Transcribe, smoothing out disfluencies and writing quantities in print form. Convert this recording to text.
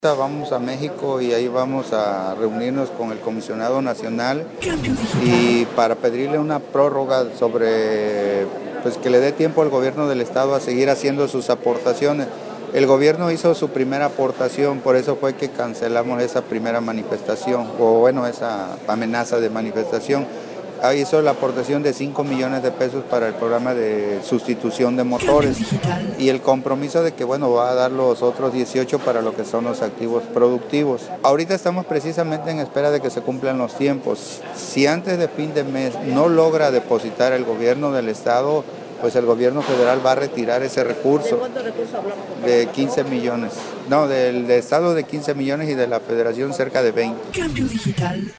Vamos a México y ahí vamos a reunirnos con el comisionado nacional y para pedirle una prórroga sobre, pues que le dé tiempo al gobierno del estado a seguir haciendo sus aportaciones. El gobierno hizo su primera aportación, por eso fue que cancelamos esa primera manifestación, o bueno, esa amenaza de manifestación. Hizo la aportación de 5 millones de pesos para el programa de sustitución de motores y el compromiso de que bueno va a dar los otros 18 para lo que son los activos productivos. Ahorita estamos precisamente en espera de que se cumplan los tiempos. Si antes de fin de mes no logra depositar el gobierno del estado, pues el gobierno federal va a retirar ese recurso. ¿De cuántos recursos hablamos? De 15 millones. No, del estado de 15 millones y de la federación cerca de 20. Cambio Digital.